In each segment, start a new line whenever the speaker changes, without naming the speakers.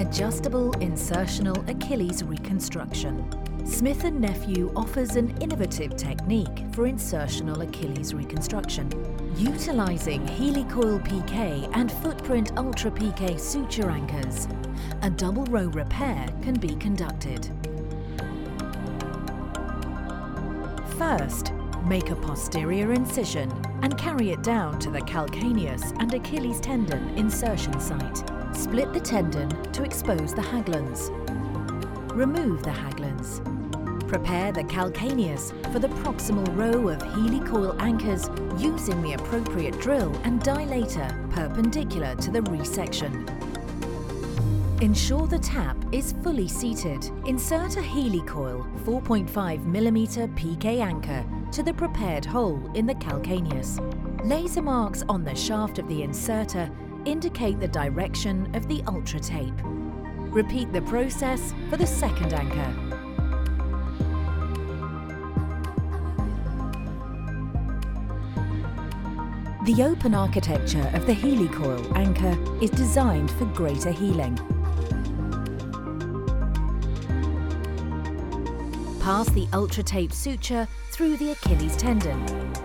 Adjustable insertional Achilles reconstruction. Smith & Nephew offers an innovative technique for insertional Achilles reconstruction. Utilizing Helicoil PK and Footprint Ultra PK suture anchors, a double row repair can be conducted. First, make a posterior incision and carry it down to the calcaneus and Achilles tendon insertion site. Split the tendon to expose the haglans. Remove the haglans. Prepare the calcaneus for the proximal row of helicoil anchors using the appropriate drill and dilator perpendicular to the resection. Ensure the tap is fully seated. Insert a helicoil 4.5mm PK anchor to the prepared hole in the calcaneus. Laser marks on the shaft of the inserter indicate the direction of the ultra tape. Repeat the process for the second anchor. The open architecture of the helicoil anchor is designed for greater healing. Pass the ultra tape suture through the Achilles tendon.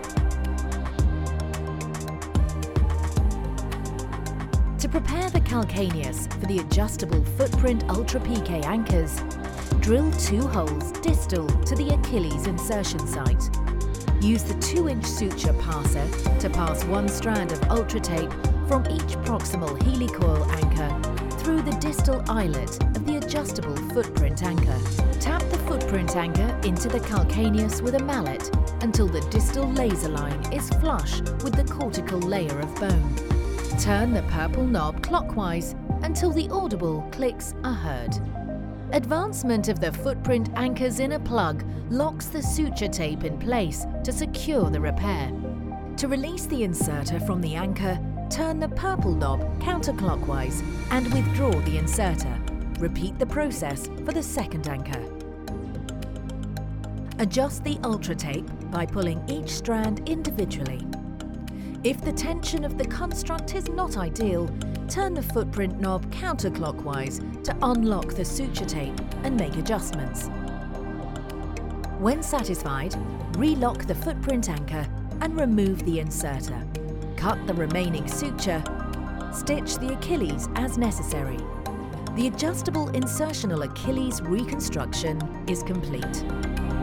To prepare the calcaneus for the adjustable Footprint Ultra PK anchors, drill 2 holes distal to the Achilles insertion site. Use the 2-inch suture passer to pass 1 strand of ultra tape from each proximal helicoil anchor through the distal eyelet of the adjustable footprint anchor. Tap the footprint anchor into the calcaneus with a mallet until the distal laser line is flush with the cortical layer of bone. Turn the purple knob clockwise until the audible clicks are heard. Advancement of the footprint anchor's inner plug locks the suture tape in place to secure the repair. To release the inserter from the anchor, turn the purple knob counterclockwise and withdraw the inserter. Repeat the process for the second anchor. Adjust the ultra tape by pulling each strand individually. If the tension of the construct is not ideal, turn the footprint knob counterclockwise to unlock the suture tape and make adjustments. When satisfied, relock the footprint anchor and remove the inserter. Cut the remaining suture. Stitch the Achilles as necessary. The adjustable insertional Achilles reconstruction is complete.